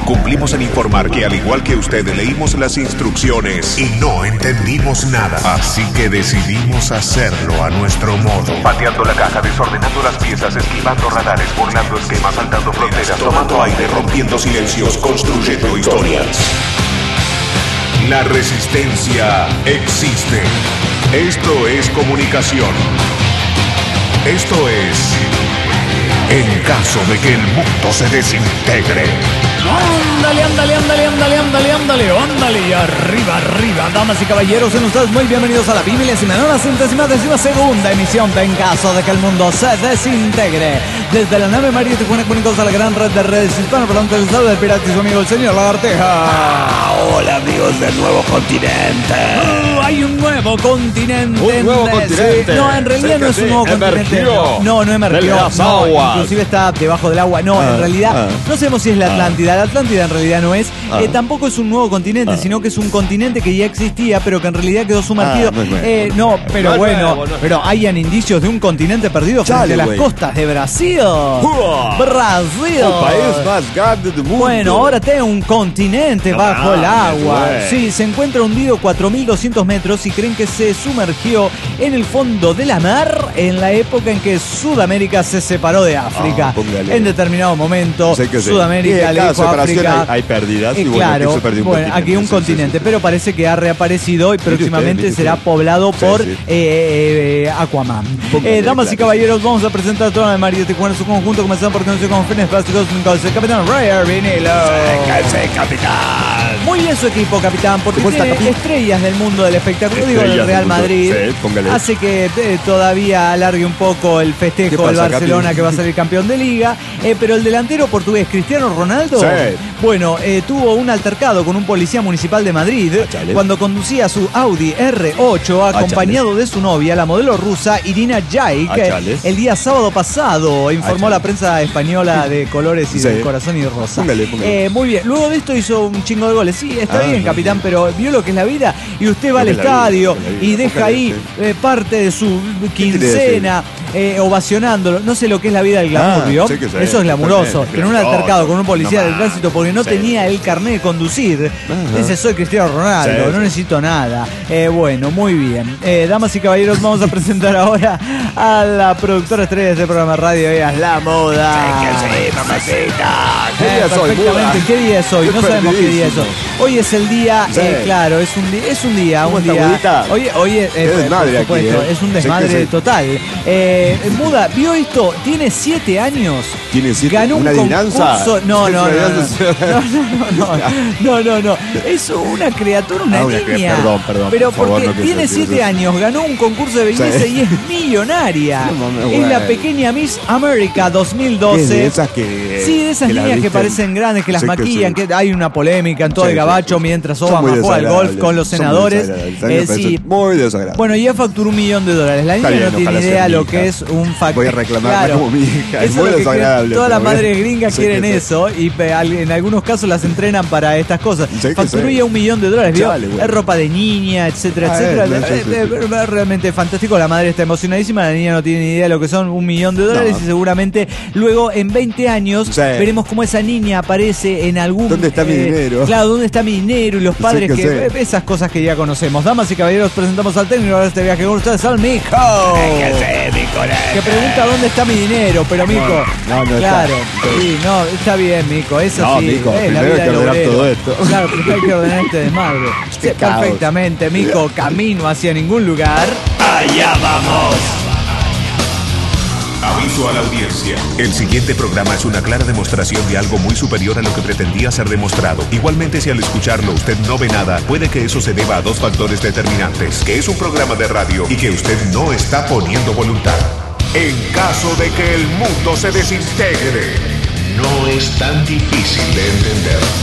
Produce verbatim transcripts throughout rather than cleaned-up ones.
Cumplimos en informar que al igual que usted leímos las instrucciones y no entendimos nada. Así que decidimos hacerlo a nuestro modo. Pateando la caja, desordenando las piezas, esquivando radares, burlando esquemas, saltando fronteras, tomando aire, rompiendo silencios, construyendo historias. La resistencia existe. Esto es comunicación. Esto es en caso de que el mundo se desintegre. Ándale, ándale, ándale, ándale, ándale, ándale, ándale, y arriba, arriba, damas y caballeros, sean ustedes muy bienvenidos a la bimilésima, no la centésima décima segunda emisión de En caso de que el mundo se desintegre. Desde la nave María Tijuana comunicados a la gran red de redes hispanoparlantes del estado del pirata y su amigo el señor Lagarteja. Ah, hola amigos del nuevo continente. Uh, hay un nuevo continente. Un nuevo de, continente. Sí, no, en realidad sí, no es un nuevo emergió continente. No, no emergió. De las no, aguas. Inclusive está debajo del agua. No, Ah, en realidad ah, no sabemos si es la Atlántida. La Atlántida en realidad no es. Ah. Eh, tampoco es un nuevo continente, Ah. sino que es un continente que ya existía, pero que en realidad quedó sumergido. Ah, no es nuevo. Eh, no, pero No es bueno, nuevo, no es pero hayan indicios de un continente perdido frente Chale, a las güey. costas de Brasil. Uah. Brasil. El país más grande del mundo. Bueno, ahora tiene un continente No bajo el mames, agua. güey. Sí, se encuentra hundido cuatro mil doscientos metros y creen que se sumergió en el fondo de la mar en la época en que Sudamérica se separó de África. Ah, póngale. En determinado momento, Sé que sí. Sudamérica Y en le cada dijo a separación África. hay- hay pérdidas, Eh, y bueno, claro, aquí se perdió un bueno, continente, aquí un sí, sí, continente, sí. pero parece que ha reaparecido y usted, próximamente mire será usted. poblado Sí, por sí. eh, eh, Aquaman. Póngale, Eh, damas y claro. caballeros, vamos a presentar a toda la María Tijuana en su conjunto, comenzando por conocer con fines plásticos con el capitán Ray Vinilo. Cállese, capitán. Muy bien su equipo, capitán, porque ¿Cómo está, tiene capitán? estrellas del mundo del espectáculo, digo, Estrellas del Real del mundo. Madrid. Sí, póngale. Hace que eh, todavía alargue un poco el ¿Qué festejo pasa, del Barcelona, capi? que va a salir campeón de Liga. Eh, pero el delantero portugués, Cristiano Ronaldo, Sí. bueno, eh, tuvo un altercado con un policía municipal de Madrid Achale. cuando conducía su Audi R ocho acompañado de su novia, la modelo rusa Irina Jayk, Achale. el día sábado pasado, informó Achale. la prensa española de colores y Sí. de corazón y de rosa. Póngale, póngale. Eh, muy bien, luego de esto hizo un chingo de goles. Sí, está Ah, bien, no, capitán, no. pero vio lo que es la vida y usted va Lo al que es la vida, estadio lo que es la vida. y deja Póngale, ahí sí. eh, parte de su quiere quincena eh, ovacionándolo. No sé lo que es la vida del glamour, Ah, ¿vio? sé que sé, Eso es glamuroso. totalmente, Tener un glamuroso. altercado con un policía No del más. tránsito porque no Sí. tenía el carnet de conducir. Ajá. Dice, soy Cristiano Ronaldo, Sí, no sí. necesito nada. Eh, bueno, muy bien. Eh, damas y caballeros, vamos a presentar ahora a la productora estrella de este programa de radio, ella es La Moda. Sí, mamacita. ¿Qué Eh, día soy, perfectamente. Buda? ¿Qué día es hoy? Qué No sabemos qué día es hoy. perdidísimo. Hoy es el día, Sí. eh, claro, es un, di- es un día, ¿Cómo un está, día. Budita? Hoy, hoy es, Qué eh, desmadre por aquí, supuesto, eh. es un Sé desmadre que sí. total. Eh, Muda, ¿vio esto? Tiene siete años. ¿Tiene siete? Ganó un ¿Una adivinanza? concurso. No, ¿Es no, una no, no, adivinanza? no, no, no, no, no, no. Es una criatura, una Ah, una niña. cri- perdón, perdón, Pero por favor, porque no quise tiene decir siete eso. años, ganó un concurso de belleza Sí. y es millonaria. No mames, Es la güey. pequeña Miss America dos mil ¿Qué doce. es de esas que. Sí, de esas que las niñas que visten? parecen grandes, que las Sé que maquillan, sí. que hay una polémica en todo Sí, el sí, gabacho sí. mientras Son Obama muy juega al golf desagradables. con los Son muy senadores. desagradables. A mí Eh, me parece sí. Muy desagradable. Bueno, ya facturó un millón de dólares. La niña Está bien, no tiene ojalá sea idea mi lo hija. que es un factor. Voy a reclamarla como mi hija. Es Eso muy lo que desagradable, quieren- Todas las pero madres bien. gringas Sé quieren que sí. eso y pe- al- en algunos casos las entrenan para estas cosas. Sé que Facturó sí. ya un millón de dólares, ¿vio? Chale, güey. Es ropa de niña, etcétera, Ah, etcétera. es, Eh, sí, sí, eh, sí. eh, Realmente fantástico. La madre está emocionadísima. La niña no tiene ni idea de lo que son un millón de dólares No. y seguramente luego en veinte años Sí. veremos cómo esa niña aparece en algún. ¿Dónde está mi dinero? Claro, ¿dónde está mi dinero? Y los Sí padres que que. sé. eh, Esas cosas que ya conocemos. Damas y caballeros, presentamos al técnico de este viaje con ustedes, al Mico. Que pregunta dónde está mi dinero, pero Mico. no, no claro, está. sí, no, está bien, Mico. Eso No, sí. Mico, eh, la primero vida hay que del ordenar obrero. todo esto. Claro, primero hay que ordenar este desmadre. Sí, Qué caos. perfectamente, Mico, camino hacia ningún lugar. Allá vamos. Aviso a la audiencia. El siguiente programa es una clara demostración de algo muy superior a lo que pretendía ser demostrado. Igualmente, si al escucharlo usted no ve nada, puede que eso se deba a dos factores determinantes: que es un programa de radio y que usted no está poniendo voluntad. En caso de que el mundo se desintegre, no es tan difícil de entender.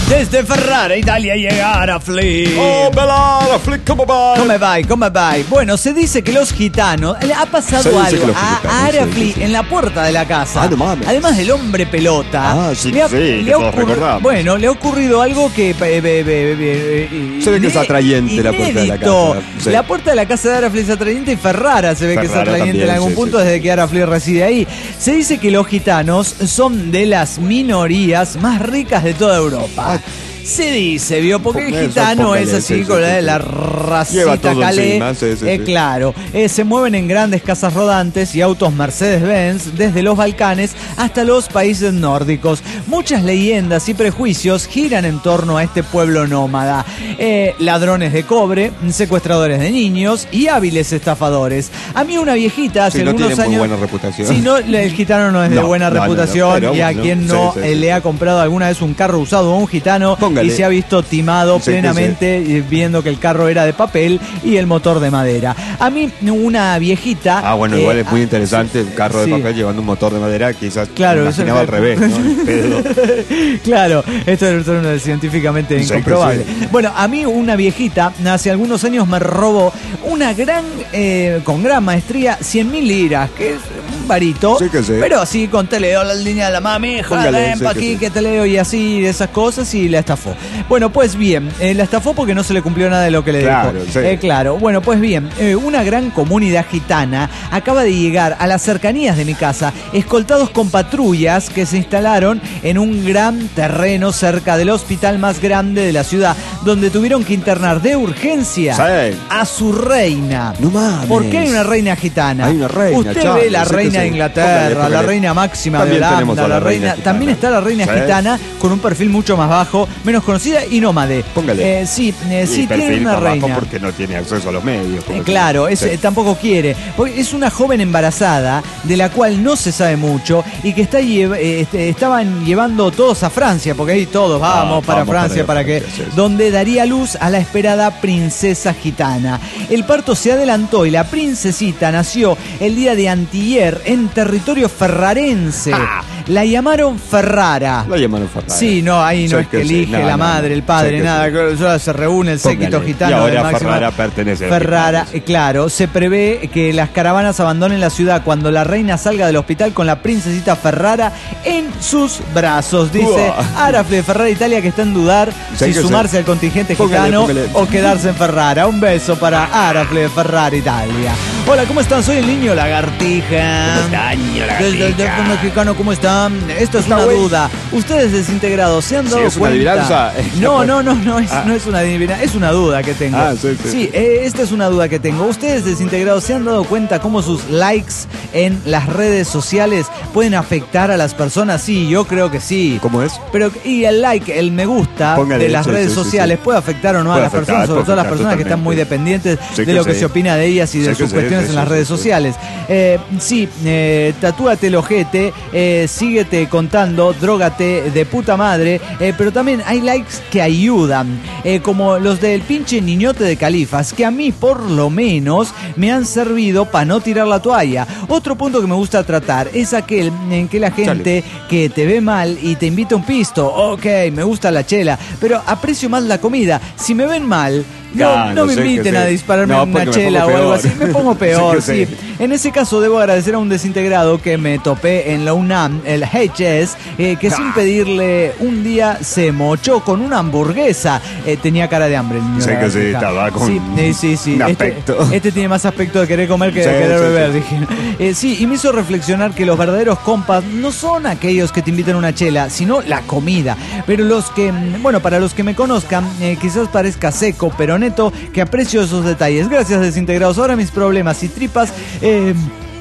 Desde Ferrara, Italia, llega Arafli. Oh, bella Arafli, come va? Come vai, come vai? Bueno, se dice que los gitanos... Le ha pasado Se dice que algo los a gitanos, Arafli sí, sí. en la puerta de la casa. Ah, no mames. Además del hombre pelota. Ah, sí, le ha- sí, le que ha todos ocurri- recordamos. Bueno, le ha ocurrido algo que... eh, eh, eh, eh, eh, Se ve que es ine- atrayente la puerta de la inédito. casa, sí. La puerta de la casa de Arafli es atrayente y Ferrara se ve que es Ferrara atrayente también, en algún sí, punto sí, desde sí. que Arafli reside ahí. Se dice que los gitanos son de las minorías más ricas de toda Europa. Se dice, ¿vio? Porque el Eso, gitano póngale, es así sí, con sí, la, sí, la sí. Lleva racita todo calé. encima, sí, sí, eh, sí. Claro, eh, se mueven en grandes casas rodantes y autos Mercedes-Benz desde los Balcanes hasta los países nórdicos. Muchas leyendas y prejuicios giran en torno a este pueblo nómada. Eh, ladrones de cobre, secuestradores de niños y hábiles estafadores. A mí una viejita hace Sí, no algunos tiene muy años... buena reputación. Sí, no, el gitano no es de No, buena no, no, no, reputación pero y a bueno, quien no sí, sí, eh, sí, le sí. ha comprado alguna vez un carro usado a un gitano Póngale. y se ha visto timado Sí, sí, plenamente eh, viendo que el carro era de papel y el motor de madera. A mí una viejita... Ah, bueno, eh, igual es muy ah, interesante un carro sí. de papel llevando un motor de madera, quizás Claro, me eso imaginaba es- al revés, ¿no? El pedo. Claro, esto es uno científicamente Sí, que incomprobable. sí. Bueno, a mí una viejita hace algunos años me robó una gran, eh, con gran maestría, cien mil liras, que es un varito, Sí que sí. pero así con te leo la línea de la mami, hija, Póngale, ven sí pa' que aquí sí. que te leo y así, de esas cosas, y la estafó. Bueno, pues bien, eh, la estafó porque no se le cumplió nada de lo que le Claro, dijo. sí. Eh, claro, bueno, pues bien, eh, una gran comunidad gitana acaba de llegar a las cercanías de mi casa, escoltados con patrullas que se instalaron en un gran terreno cerca del hospital más grande de la ciudad, donde tuvieron que internar de urgencia Sí. a su reina. No mames. ¿Por qué hay una reina gitana? Hay una reina, Usted Charlie, ve la sí que reina de sí. Inglaterra, Póngale, póngale. la reina máxima También de tenemos Holanda, a la la reina reina, gitana. también está la reina Sí. gitana con un perfil mucho más bajo, menos conocida y nómade. Póngale. Eh, sí, eh, Y sí tiene perfil una más bajo reina. porque no tiene acceso a los medios. Eh, Claro, es, Sí. eh, tampoco quiere. Porque es una joven embarazada de la cual no se sabe mucho y que está lle- eh, este, estaban llevando todos a Francia, porque ahí todos vamos Ah, para vamos Francia, para para que Francia, sí, sí. donde daría luz a la esperada princesa gitana. El parto se adelantó y la princesita nació el día de antier en territorio ferrarense. Ah. La llamaron Ferrara. La llamaron Ferrara. Sí, no, ahí no Sí es que que sí. elige No, la no, madre, no. el padre, Sí que nada. sí. Solo se reúne el séquito Póngale. gitano. Y ahora del máximo- Ferrara pertenece a Ferrara, Gitanos. eh, claro, se prevé que las caravanas abandonen la ciudad cuando la reina salga del hospital con la princesita Ferrara en sus brazos. Dice Uah. Arafli de Ferrara Italia, que está en dudar Sí si que sumarse sí. al contingente Póngale, gitano póngale. o quedarse en Ferrara. Un beso para Arafli de Ferrara Italia. Hola, ¿cómo están? Soy el niño lagartija. ¿Cómo está, niño Desde el lagartija? teléfono mexicano, ¿cómo están? Esto es Está una güey. duda. Ustedes desintegrados, ¿se han Sí, dado es una cuenta? adivinanza. No, no, no, no es, Ah. no es una adivinanza, es una duda que tengo. Ah, sí, sí. Sí, eh, esta es una duda que tengo. ¿Ustedes desintegrados se han dado cuenta cómo sus likes en las redes sociales pueden afectar a las personas? Sí, yo creo que sí. ¿Cómo es? Pero, y el like, el me gusta Póngale, de las sí, redes sí, sí, sociales sí. puede afectar o no a Puede las afectar, personas, sobre puede todo a las afectar personas que están muy totalmente. dependientes Sí de que lo que sí. se opina de ellas y de Sí que sus sí, cuestiones sí, en las sí, redes sí, sí. sociales. Eh, sí, eh, tatúate el ojete, eh, síguete contando, drógate de puta madre, eh, pero también hay likes que ayudan, eh, como los del pinche niñote de Califas, que a mí por lo menos me han servido para no tirar la toalla. Otro punto que me gusta tratar es aquel en que la gente que te ve mal y te invita a un pisto, ok, me gusta la chela, pero aprecio más la comida. Si me ven mal, no, Claro, no me sí que inviten sí. a dispararme No, una porque me chela o pongo algo peor. así. Me pongo peor, Sí sí. que sí. En ese caso debo agradecer a un desintegrado que me topé en la UNAM, el H S, eh, que sin pedirle un día se mochó con una hamburguesa. Eh, tenía cara de hambre el niño. Sí de la que sí, granja. estaba con Sí, eh, sí, sí. un Este, aspecto. este tiene más aspecto de querer comer que de Sí, querer sí, beber, sí. dije. Eh, sí, y me hizo reflexionar que los verdaderos compas no son aquellos que te invitan a una chela, sino la comida. Pero los que, mm, bueno, para los que me conozcan, eh, quizás parezca seco, pero neto, que aprecio esos detalles. Gracias, desintegrados. Ahora mis problemas y tripas eh,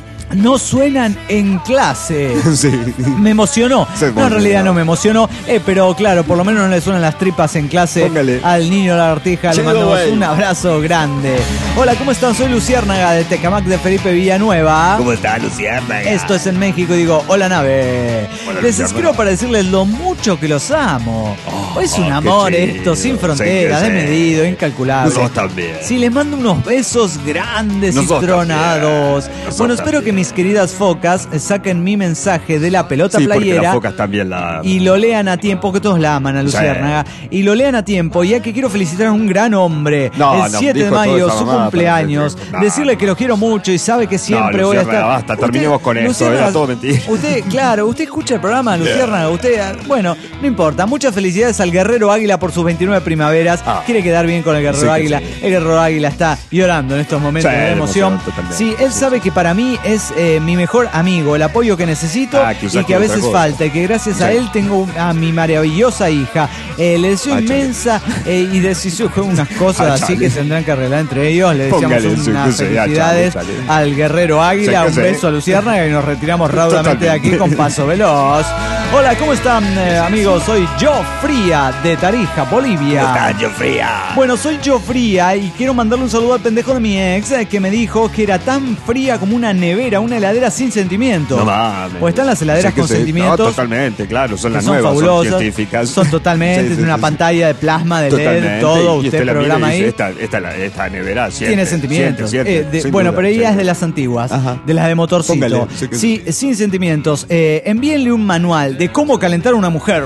no suenan en clase. Sí. Me emocionó. Se No, en emocionó. realidad no me emocionó, eh, pero claro, por lo menos no le suenan las tripas en clase Póngale. al niño lagartija. Le Chido, mandamos güey. un abrazo grande. Hola, ¿cómo están? Soy Luciérnaga de Tecamac de Felipe Villanueva. ¿Cómo está, Luciana? Esto es en México y digo, hola nave. Hola, Les Luciérnaga. escribo para decirles lo mucho que los amo. Es un qué amor chido. esto, sin Sí, fronteras, que sí. desmedido, incalculable. Nosotros también. Sí, les mando unos besos grandes Nosotros y tronados. también. Nosotros Bueno, espero también. que mis queridas focas saquen mi mensaje de la pelota Sí, porque playera. las focas también la... Y lo lean a tiempo, que todos la aman a Luciérnaga. Y lo lean a tiempo, ya que quiero felicitar a un gran hombre. No, el no, siete de dijo mayo, toda esa su mamada, cumpleaños. pero- no, Decirle no. que lo quiero mucho y sabe que siempre No, voy a Luciérnaga, estar. basta, terminemos con esto, Luciérnaga, era todo mentira. Usted, claro, usted escucha el programa, Luciérnaga. Usted, bueno, no importa. Muchas felicidades al Guerrero Águila por sus veintinueve primaveras. Ah. Quiere quedar bien con el Guerrero Sí que Águila. sí. El Guerrero Águila está llorando en estos momentos Sí, de de emoción. emoción, totalmente. Sí, él sabe que para mí es eh, mi mejor amigo, el apoyo que necesito Ah, quizás y que a quiere otra veces cosa. falta. Y que gracias a Sí. él tengo a mi maravillosa hija. Eh, le deseo Ah, chale. inmensa eh, y decisión unas cosas Ah, así chale. que tendrán que arreglar entre ellos. Le deseamos Póngale su- unas su- ah, felicidades chale, chale. al Guerrero Águila, Sí, que un sí. beso a Luciérnaga y nos retiramos raudamente de aquí Totalmente. con paso veloz. Hola, ¿cómo están eh, amigos? Soy Yo Fría de Tarija, Bolivia. Caño fría. Bueno, soy yo fría y quiero mandarle un saludo al pendejo de mi ex eh, que me dijo que era tan fría como una nevera, una heladera sin sentimiento. No mames. Pues están las heladeras Sí que con sí. sentimientos. No, totalmente, claro, son que las son nuevas, fabulosas, son científicas. son totalmente, Sí, sí, tiene una sí, sí. pantalla de plasma, de L E D, Totalmente. todo, Y usted la mira programa y dice, ahí. Esta, esta, la- esta nevera siente, Tiene sentimientos. siente, siente, Eh, de- sin bueno, duda, pero ella siente. es de las antiguas, Ajá. de las de motorcito. Póngale, sí que sí, sin sentimientos. Eh, envíenle un manual de cómo calentar a una mujer.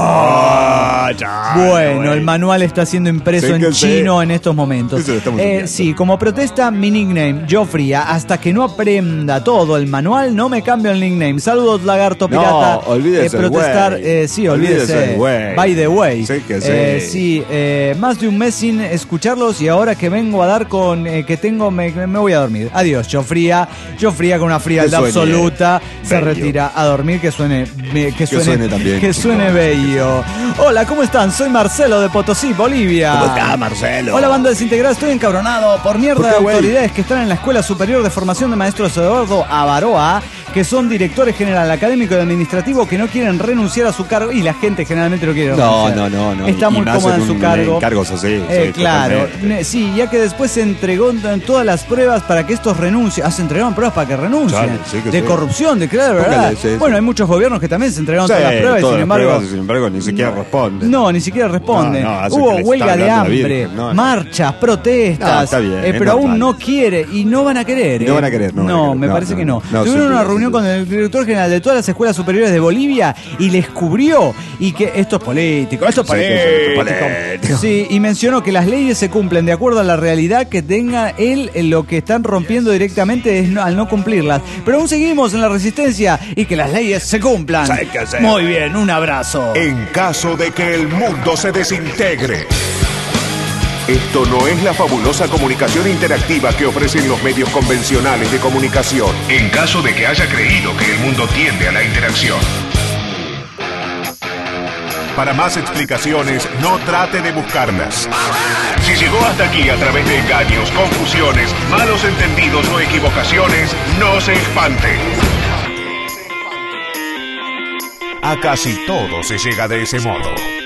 Ah, ya, Bueno, güey. el manual está siendo impreso Sí en que sí. chino en estos momentos. Eso lo estamos Eh, enviando. sí, como protesta, mi nickname, Yo Fría, hasta que no aprenda todo el manual, no me cambio el nickname. Saludos, lagarto No, pirata. olvídese el protestar, güey. eh, sí, olvídese. Olvídese el güey. By the way. Sí que sí. Eh, sí, eh, más de un mes sin escucharlos y ahora que vengo a dar con eh, que tengo, me, me voy a dormir. Adiós, Yo Fría. Yo Fría con una frialdad Que suene absoluta. Se bello. retira a dormir, que suene, me- que suene, suene también, que chicos. suene bello. Hola, ¿cómo están? Soy Marcelo de Potosí, Bolivia. ¿Cómo está, Marcelo? Hola, banda desintegrada, estoy encabronado por mierda ¿Por de qué, güey? autoridades que están en la Escuela Superior de Formación de Maestros Eduardo Avaroa, que son directores general académico y administrativo que no quieren renunciar a su cargo y la gente generalmente no quiere No, renunciar. no, no, no. Está Y muy más cómoda en en su un- cargo. en cargos así, Eh, sí, claro, totalmente. Ne- sí, ya que después se entregó en todas las pruebas para que estos renuncien. Ah, se entregaron pruebas para que renuncien. Claro, sí que de sí. corrupción, de crear, ¿verdad? Póngale, sí, sí. Bueno, hay muchos gobiernos que también se entregaron Sí, todas las pruebas y todas sin las embargo. pruebas, sin embargo, ni siquiera responden. No, ni siquiera responden. No, no, hace Hubo que le huelga está de hablando la hambre, Virgen, no, no. marchas, protestas. No, está bien, eh, es pero aún normal. no quiere y no van a querer. No eh. van a querer, no van a querer. me No, parece no, que no. no, Tuvieron sin una duda, reunión sin duda. con el director general de todas las escuelas superiores de Bolivia y les cubrió y que esto es político, esto es Sí, que sí, esto es político. político. Sí, y mencionó que las leyes se cumplen de acuerdo a la realidad que tenga él, en lo que están rompiendo directamente es no- al no cumplirlas. Pero aún seguimos en la resistencia y que las leyes se cumplan. Sí, que sí. Muy bien, un abrazo. En caso de que el mundo se desintegre. Esto no es la fabulosa comunicación interactiva que ofrecen los medios convencionales de comunicación. En caso de que haya creído que el mundo tiende a la interacción. Para más explicaciones, no trate de buscarlas. Si llegó hasta aquí a través de engaños, confusiones, malos entendidos o equivocaciones, no se espante. A casi todo se llega de ese modo.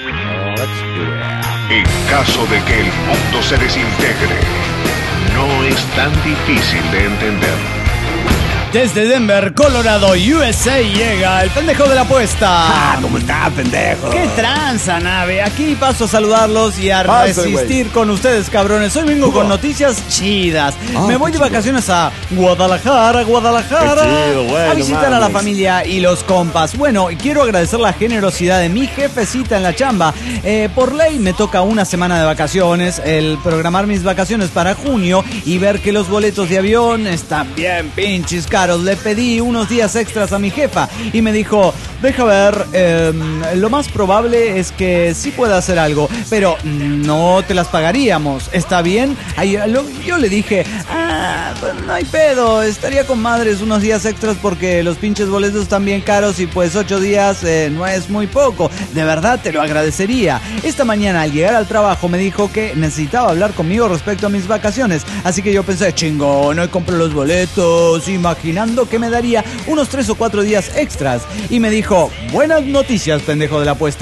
En caso de que el mundo se desintegre, no es tan difícil de entender. Desde Denver, Colorado, U S A llega el pendejo de la apuesta. Ah, ¿cómo está, pendejo? ¡Qué tranza, nave! Aquí paso a saludarlos y a Pase, resistir con ustedes, cabrones. Hoy vengo con noticias chidas. Ah, Me voy qué de chido. vacaciones a Guadalajara, Guadalajara. Qué chido, bueno, a visitar a la mames. familia y los compas. Bueno, y quiero agradecer la generosidad de mi jefecita en la chamba. Eh, por ley me toca una semana de vacaciones, el programar mis vacaciones para junio y ver que los boletos de avión están bien pinches caros. Le pedí unos días extras a mi jefa y me dijo, deja ver, eh, lo más probable es que sí pueda hacer algo, pero no te las pagaríamos, ¿está bien? Ahí, lo- yo le dije, ah, pues no hay pedo, estaría con madres unos días extras porque los pinches boletos están bien caros y pues ocho días eh, no es muy poco, de verdad te lo agradecería. Esta mañana al llegar al trabajo me dijo que necesitaba hablar conmigo respecto a mis vacaciones, así que yo pensé, chingón, hoy compro los boletos, imaginando que me daría unos tres o cuatro días extras. Y me dijo, buenas noticias, pendejo de la apuesta.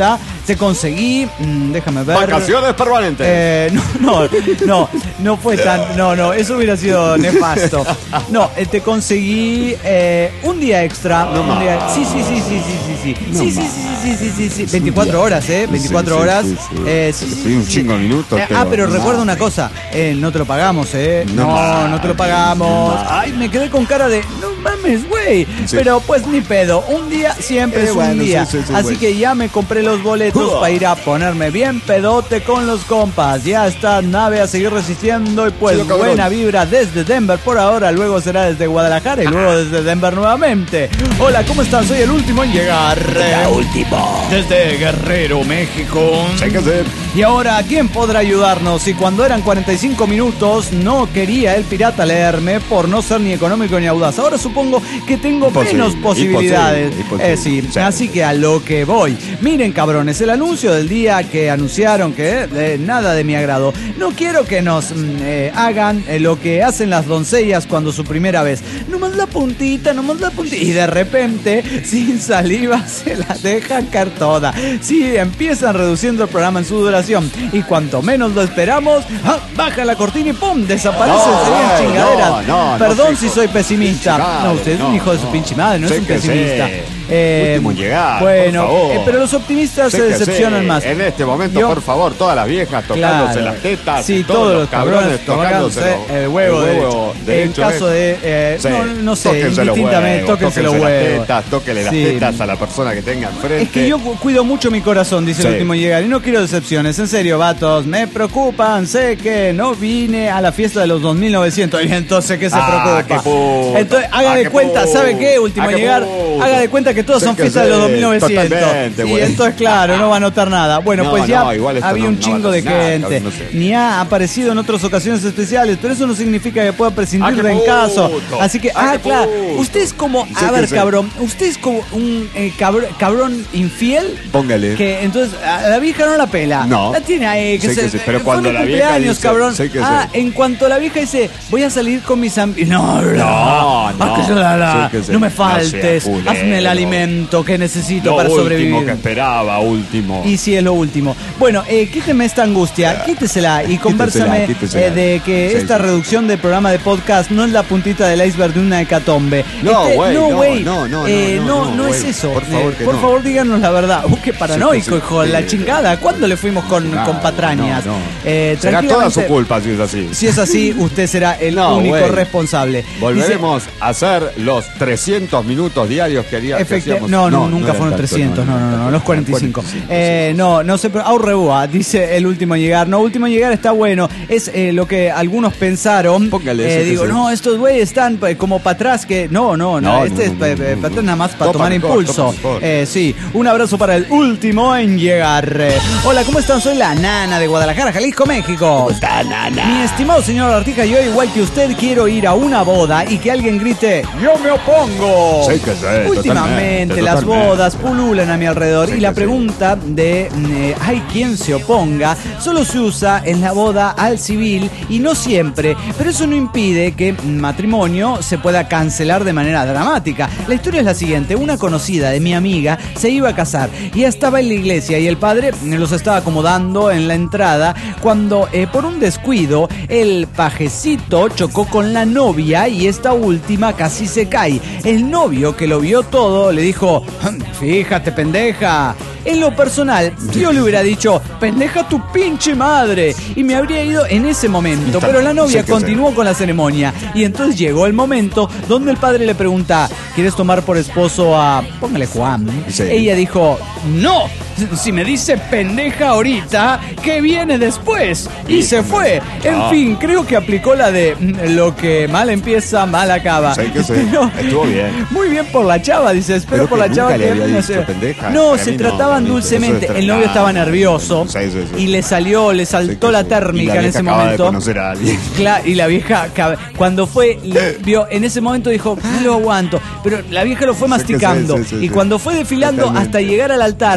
te conseguí, mmm, déjame ver. Vacaciones permanentes. Eh, no, no, no, no fue tan, no, no, eso hubiera sido nefasto. No, eh, te conseguí eh, un día extra. No un día, más. sí, sí, sí, sí, sí, sí, sí, No sí, sí, más. sí, sí, sí, sí, sí, veinticuatro horas, eh, veinticuatro Sí, sí, horas. sí, sí. Eh, sí, sí, Sí, un sí, chingo de minutos, Eh, pero ah, pero no recuerda más. una cosa, eh, no te lo pagamos, eh. No No, más. no te lo pagamos. No más. Ay, me quedé con cara de, no mames, güey. Sí. Pero pues ni pedo, un día siempre Eh, es un bueno, día. sí, sí, sí, Así bueno. que ya me compré los boletos Uah. para ir a ponerme bien pedote con los compas. Ya está, nave a seguir resistiendo y pues Sí, cabrón. buena vibra desde Denver por ahora, luego será desde Guadalajara y luego desde Denver nuevamente. Hola, ¿cómo están? Soy el último en llegar. La última. Desde Guerrero, México. Sí que sí. Y ahora, ¿quién podrá ayudarnos? Si cuando eran cuarenta y cinco minutos no quería el pirata leerme por no ser ni económico ni audaz. Ahora supongo que tengo Imposible, menos posibilidades. imposible, imposible. Eh, sí. Sí. Así que a lo que voy. Miren, cabrones, el anuncio del día que anunciaron que eh, nada de mi agrado. No quiero que nos mm, eh, hagan eh, lo que hacen las doncellas cuando su primera vez. Nomás la puntita, nomás la puntita. Y de repente, sin saliva, se la dejan caer toda. Sí, empiezan reduciendo el programa en su duración. Y cuanto menos lo esperamos, ¡ah! Baja la cortina y ¡pum! Desaparece No, enseguida en no, chingaderas. no, no, Perdón no, si hijo. soy pesimista. Pinche madre, No, usted es un no, hijo de su no. pinche madre, no Sí es un que pesimista. sí. Eh, Último en llegar, bueno, por favor. eh, pero los optimistas Sí se que decepcionan sí. más. En este momento, Yo- por favor, todas las viejas tocándose Claro. las tetas. Sí, y todos los cabrones tocándose tocándose el huevo, derecho. En derecho, caso ¿eh? de, eh, Sí. no, no sé, Tóquense los indistintamente, huevos, tóquense los las huevos. tetas, tóquenle las Sí. tetas a la persona que tenga enfrente. Es que yo cu- cuido mucho mi corazón, dice Sí. el último en llegar, y no quiero decepciones. En serio, vatos, me preocupan. Sé que no vine a la fiesta de los dos mil novecientos. Y entonces, ¿qué se Ah, preocupa? qué puto. Entonces, haga Ah, de qué cuenta, puto. ¿sabe qué? Último Ah, en qué llegar, puto. haga de cuenta que todos Sí son que fiestas de los sí, dos mil novecientos. totalmente, Y bueno. entonces, claro, no va a notar nada. Bueno, No, pues ya no, igual esto había no- un no chingo va a de notar nada, gente. no sé. Ni ha aparecido en otras ocasiones especiales, pero eso no significa que pueda prescindir Ah, qué de en caso. puto. Así que, Ah, ah, qué claro, puto. usted es como, Sí a que ver, sí. cabrón, usted es como un eh, cabr- cabrón infiel. Póngale. Que entonces a la vieja no la pela. No. La tiene ahí. Que Sí se, que sí, pero fue cuando mi la vieja cumpleaños, dice- cabrón. sí que ah, sí. en cuanto la vieja dice, voy a salir con mis amigos. No, No, ah, no. que se la- la- Sí que sí. no me No sea faltes. culero. Hazme el alimento que necesito Lo para último sobrevivir. que esperaba, último. Y sí, es lo último. Bueno, eh, quíteme esta angustia, quítesela y conversame quítesela. eh, de que Sí, esta sí. reducción de programa de podcast no es la puntita del iceberg de una hecatombe. No, Este, güey, no, no, güey. no, no, eh, no, no, no, no es güey. eso. Por favor, Eh, que por no. favor, díganos la verdad. Uh, qué paranoico, Sí, sí, hijo de la sí. chingada. ¿Cuándo le fuimos con, Claro, con patrañas? no, no. Eh, Será toda tranquilamente, su culpa si es así. Si es así, usted será el No, único güey. responsable. Volveremos a hacer los trescientos minutos diarios que haría que Efecti- hacíamos. no, no, nunca eran fueron tanto, trescientos, no, no, no, los cuarenta y cinco. cuarenta y cinco, Eh, no, no sé, pero Aurreboa, dice el último en llegar. No, último en llegar está bueno. Es eh, lo que algunos pensaron. Póngale, Eh, sí que digo, sí. no, estos güeyes están eh, como para atrás que. No, no, no, No, este no, es no, eh, no, eh, no, para no. nada más para Topa tomar mejor, impulso. topa mejor. Eh, sí, un abrazo para el último en llegar. Eh, hola, ¿cómo están? Soy la nana de Guadalajara, Jalisco, México. Está nana. Mi estimado señor Artija, yo igual que usted quiero ir a una boda y que alguien grite ¡yo me opongo! Sí que sí, Últimamente totalmente, las totalmente. bodas pululan a mi alrededor Sí y la que sí. pregunta de eh, ¿hay quien se oponga? Solo se usa en la boda al civil y no siempre, pero eso no impide que un matrimonio se pueda cancelar de manera dramática. La historia es la siguiente, una conocida de mi amiga se iba a casar y ya estaba en la iglesia y el padre los estaba acomodando en la entrada cuando eh, por un descuido el pajecito chocó con la novia y esta última casi se cae. El novio que lo vio todo le dijo, fíjate pendeja. En lo personal, yo le hubiera dicho, pendeja tu pinche madre. Y me habría ido en ese momento. Está- Pero la novia sí que continuó con la ceremonia. Y entonces llegó el momento donde el padre le pregunta, ¿quieres tomar por esposo a... póngale Juan? Sí. Ella dijo, no. Si me dice pendeja ahorita, ¿qué viene después? Y Y- se fue. En Ah. fin, creo que aplicó la de mm, lo que mal empieza, mal acaba. Sí que sí. Pero- Estuvo bien. Muy bien por la chava, dice. Espero Pero por que la chava nunca le que había no dicho sé. pendeja. No, A se mí no, trataban a mí dulcemente. eso es El novio estaba tremendo. nervioso Sí, sí, sí. y le salió, le saltó Sí que la sí. térmica Y la en vieja ese acaba de momento. conocer a alguien. Claro, y la vieja, cab- cuando fue, le- vio, en ese momento dijo, no lo aguanto. Pero la vieja lo fue Sí que sí, masticando. sí, sí, y sí. cuando fue desfilando Totalmente. hasta llegar al altar, Sí. había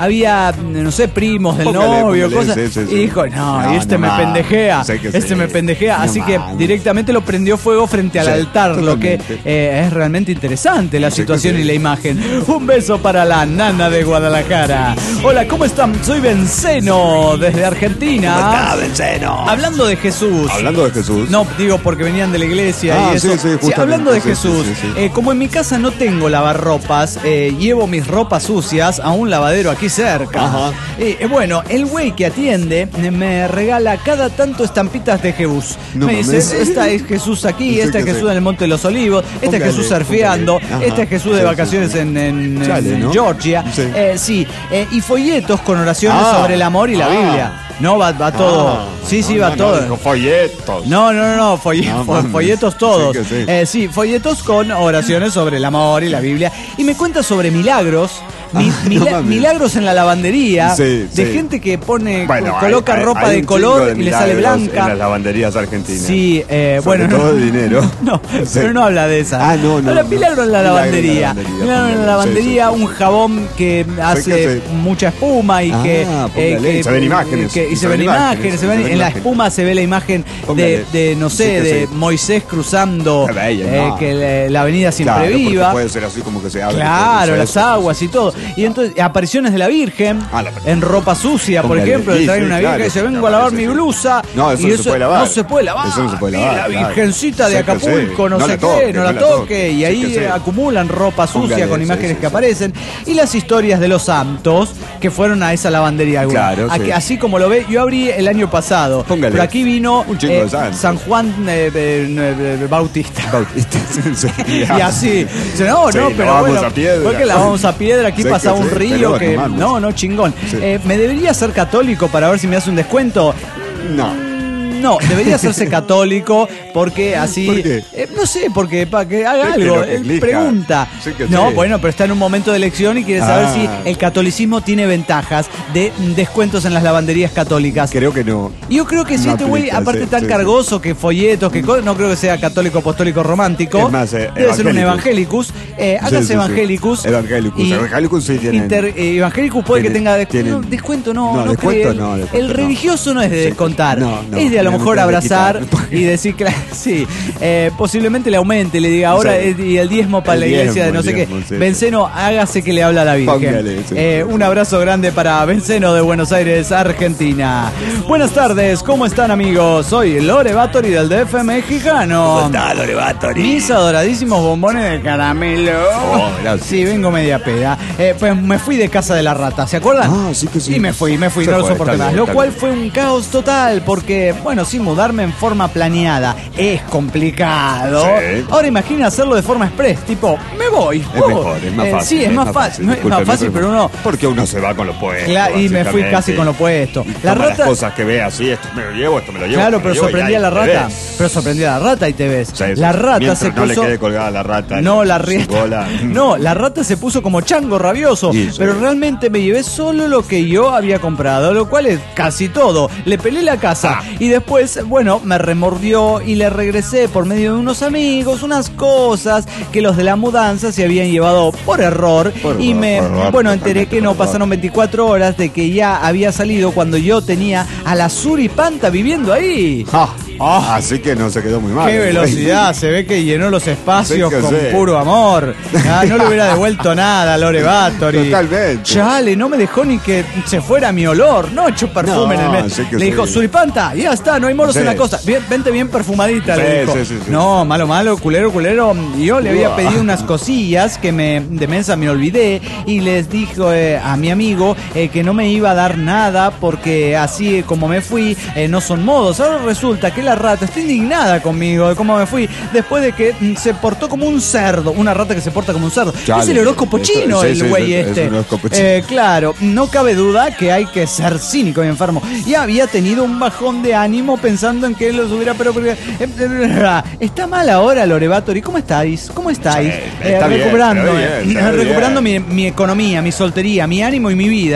había, no sé, primos del Póngale, novio, póngale, cosas. sí, sí, sí. Y dijo, no, No, y este no me más. pendejea, Sé que este sí. me pendejea. No Así que más. directamente lo prendió fuego frente al Sí, altar, lo que totalmente. eh, es realmente interesante la Sí que situación sí. y la imagen. Un beso para la nana de Guadalajara. Hola, ¿cómo están? Soy Benceno, desde Argentina. ¿Cómo está, Benceno? Hablando de Jesús. Hablando de Jesús. No, digo porque venían de la iglesia Ah, y eso. sí, sí, justamente, hablando de sí, Jesús, sí, sí, sí. eh, como en mi casa no tengo lavarropas, eh, llevo mis ropas sucias a un lavadero aquí cerca. Ajá. Eh, eh, bueno, el güey que atiende eh, me regala cada tanto estampitas de Jesús. No me mames. dice, esta es Jesús aquí, Sí, esta es que Jesús sí. en el Monte de los Olivos, esta Póngale, es Jesús surfeando, póngale. Ajá. esta es Jesús de Sí, sí, vacaciones sí. en, en- Chale, en ¿no? Georgia. Sí. Eh, sí, eh, y folletos con oraciones Ah. sobre el amor y la Ah. Biblia. No, va, va todo. Ah, sí, sí, no, va no, todo. No, dijo folletos. No, no, no, no, folle- No, fo- mames. folletos todos. Sí que sí. Eh, sí, folletos con oraciones sobre el amor y la Biblia. Y me cuenta sobre milagros, mi- Ah, no mila- mames. milagros en la lavandería, Sí, de sí. gente que pone, Bueno, co- coloca hay- hay- ropa hay de un color chingo y de le sale milagros blanca. En las lavanderías argentinas. Sí, eh, Sobre bueno. todo de dinero. No, Sí. pero no habla de esa. Ah, no, no, Habla no. milagro en la Milagro en la lavandería. lavandería, Milagro en la póngale. lavandería, Sí, sí, sí. un jabón que hace que sí. mucha espuma y Ah, que, póngale. que- Se ven imágenes. que- y se ven imágenes, se ven- en la espuma se ve la imagen de, Póngale. de, no sé, Sí que de sí. Moisés cruzando Qué bello, eh, no. que la, la avenida siempre Claro, porque viva. puede ser así como que se abre. Claro, todo las eso. aguas y todo. Y entonces, apariciones de la Virgen Ah, la- en ropa sucia, por Póngale. ejemplo, le Sí, traen sí, una claro, Virgen y dice, sí, vengo a lavar aparece, mi sí. blusa. No, eso y no se puede lavar. No se puede lavar. Eso no se puede Y lavar, la claro. Virgencita de Sí que Acapulco, sí. no, No sé la qué, toque, no la no la toque. toque. Y Sí ahí que sí. acumulan ropa sucia Póngale, con sí, imágenes sí, que sí. aparecen. Y las historias de los santos que fueron a esa lavandería. alguna. Claro, Aquí- sí. Así como lo ve, yo abrí el año pasado. Póngale. Pero aquí vino Un chingo eh, de santos. San Juan eh, eh, eh, Bautista. Bautista. Sí, Y así, dice, no, Sí, no, pero lavamos bueno, a piedra. porque lavamos a piedra, aquí Sí, pasaba que un sí, río pero que, no mames. no, no, chingón. Sí. Eh, ¿Me debería ser católico para ver si me hace un descuento? No. No, debería hacerse católico porque así... ¿Por qué? Eh, no sé, porque para que haga Es que algo, lo que él elija. pregunta. Sí que No, sí. bueno, pero está en un momento de elección y quiere saber Ah. si el catolicismo tiene ventajas de descuentos en las lavanderías católicas. Creo que no. Yo creo que si No este güey, aplica, aparte sí, tan sí, cargoso, que folletos, que co- no creo que sea católico, apostólico, romántico. Es más, eh, debe ser un evangelicus. evangelicus. Eh, Sí, hágase sí, sí. evangelicus. Evangelicus. Y Evangelicus sí tienen- inter- eh, evangelicus puede que tienen- tenga descu- tienen- no, descuento, no. No, no descuento creo. no, descuento El no. religioso no es de Sí. descontar. No, no, es de a lo no, mejor no, no, abrazar quitar. y decir que sí, eh, posiblemente le aumente, le diga ahora Sí. eh, y el diezmo para El la iglesia de diezmo, no sé el qué. diezmo, sí, Benceno, hágase que le habla a la Virgen. Póngale, sí, Eh, sí, un sí. abrazo grande para Benceno de Buenos Aires, Argentina. Buenas tardes, ¿cómo están, amigos? Soy Lore Báttori del D F mexicano. ¿Cómo está, Lore Báttori? Mis adoradísimos bombones de caramelo. Oh, gracias. Sí, vengo media peda. Eh, pues me fui de casa de la rata, ¿se acuerdan? Ah, sí que sí. Y me fui, me fui, Se no lo fue, soporté está más. bien, Lo está cual bien. fue un caos total, porque, bueno, sí, mudarme en forma planeada es complicado. Sí. Ahora imagina hacerlo de forma express, tipo, me voy. Es oh. mejor, es más Eh, fácil. sí, es, más fácil. No, es más discúlpeme, fácil, pero uno. Porque uno se va con lo puesto. Claro, y me fui básicamente. casi con lo puesto. Y La toma rata- las cosas que ve así, esto me lo llevo, esto me lo llevo. Claro, esto me pero lo llevo, y sorprendía ahí a la te rata. ves. Pero sorprendía a la rata y te ves. Sí, sí, La sí. rata Mientras se no puso. le quede colgada la rata. No, en la su rieta. cola. No, la rata se puso como chango rabioso. Sí, sí. Pero realmente me llevé solo lo que yo había comprado, lo cual es casi todo. Le pelé la casa Ah. y después, bueno, me remordió y le regresé por medio de unos amigos, unas cosas que los de la mudanza se habían llevado por error. Por y error, me, por error, bueno, enteré totalmente que no por error. pasaron veinticuatro horas de que ya había salido cuando yo tenía a la Suripanta viviendo ahí. Ah, ah, así que no se quedó muy mal. ¡Qué güey. velocidad! Se ve que llenó los espacios Sí que con sí. puro amor. Ah, no le hubiera devuelto nada a Lore Báttori. Totalmente. Chale, no me dejó ni que se fuera mi olor. No echó perfume No, en el mes. sí que Le sí. dijo, Suripanta, ya está, no hay moros Sí. en la costa. Bien, vente bien perfumadita, Sí, le dijo. sí, sí, sí. No, malo, malo, culero, culero. Y yo le había Uah. pedido unas cosillas que me de mensa me olvidé y les dijo eh, a mi amigo eh, que no me iba a dar nada porque así como me fui, eh, no son modos. Ahora resulta que la rata está indignada conmigo de cómo me fui después de que mm, se portó como un cerdo. Una rata que se porta como un cerdo. Chale. Es el horóscopo Eso- chino, sí, el sí, güey es- es este. un horóscopo chino. Eh, claro, no cabe duda que hay que ser cínico y enfermo. Y había tenido un bajón de ánimo pensando en que él los hubiera... Pero, pero, eh, eh, está mal ahora, Lore Báttori. ¿Cómo estáis? ¿Cómo estáis? Sí, está bien, recuperando está bien, eh, está recuperando mi, bien. mi economía, mi soltería, mi ánimo y mi vida.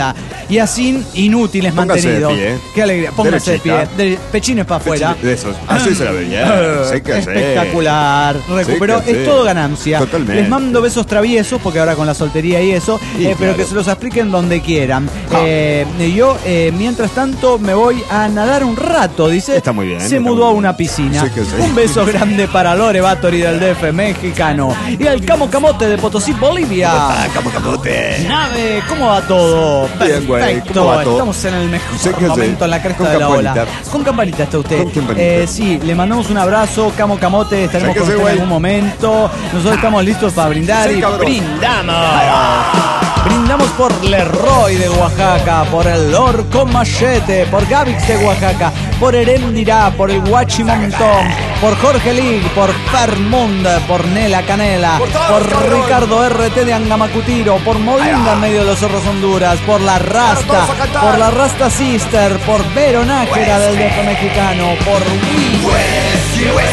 Y así, inútiles Póngase mantenidos. de pie. Qué alegría. Póngase Derechita. de pie. De, pechines para afuera. De esos. Así se la veía. Sí que sí. Espectacular. Recuperó. Sí que es sí. todo ganancia. Totalmente. Les mando besos traviesos, porque ahora con la soltería y eso, Y eh, pero claro. que se los expliquen donde quieran. Ah. Eh, yo, eh, mientras tanto, me voy a nadar un rato, dice. Está muy bien, Se está mudó muy a bien. una piscina. Sí que sí. Un beso grande para Lore Báttori del D F mexicano. Y al Camo Camote de Potosí, Bolivia. Ah, Camo Camote. Nave, ¿cómo va todo? Bien, güey, Perfecto. ¿cómo va todo? Estamos en el mejor Sí que sí. momento, en la cresta Con de la ola. campanita. Con campanita está usted. Con campanita. Eh, sí, le mandamos un abrazo, Camo Camote. Estaremos Sí que con sí, usted en güey. algún momento. Nosotros estamos listos para brindar Sí, y cabrón. brindamos. Brindamos por Leroy de Oaxaca, por el Orco Machete, por Gavix de Oaxaca, por Herendirá, por el Huachimontón, por Jorge Lig, por Fermund, por Nela Canela, Por todos, por cabrón. Ricardo R T de Angamacutiro, por Molinga en medio de los Zorros Honduras, por La Rasta, todos a cantar. por La Rasta Sister, por Vero Nájera del D F mexicano, por Wii.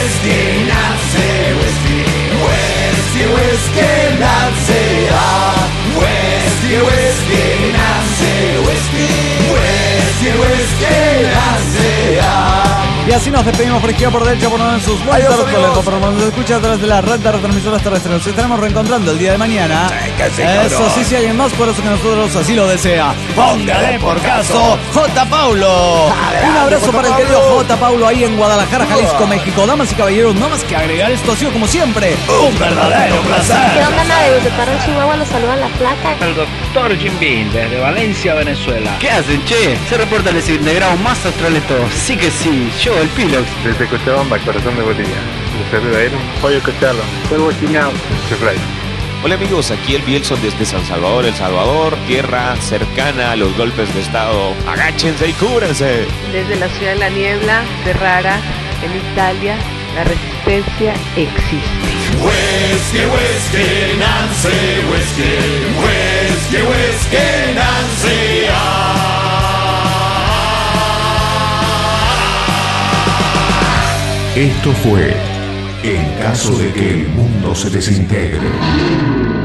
Y así nos despedimos por izquierda, por derecha, por en sus vueltas, Adiós, amigos. por nos escucha a través de la red de retransmisoras terrestres. Nos estaremos reencontrando el día de mañana. que sí, Eso cabrón. sí, si alguien más poderoso que nosotros así lo desea. Póngale por caso J. Paulo. Un abrazo J. para el Paulo. querido J. Paulo ahí en Guadalajara, Jalisco, México. Damas y caballeros, no más que agregar, esto ha sido como siempre un verdadero ¿Qué placer. onda, nave? De Parral, Chihuahua, los saluda la flaca. El doctor Jim Beam desde Valencia, Venezuela. ¿Qué hacen, che? Se reporta el desintegrado más austral de todos. Sí que sí, yo, el Pilox. Desde Cochabamba, corazón de Bolivia. Les saluda él, Pollo Cochala. Fuego Chingao. Chefray. Hola amigos, aquí el Bielson desde San Salvador, El Salvador, tierra cercana a los golpes de estado. Agáchense y cúbranse. Desde la ciudad de la niebla, Ferrara, en Italia, la resistencia existe. Whisky, whisky, Nancy, whisky, whisky, whisky, Nancy. Esto fue En caso de que el mundo se desintegre.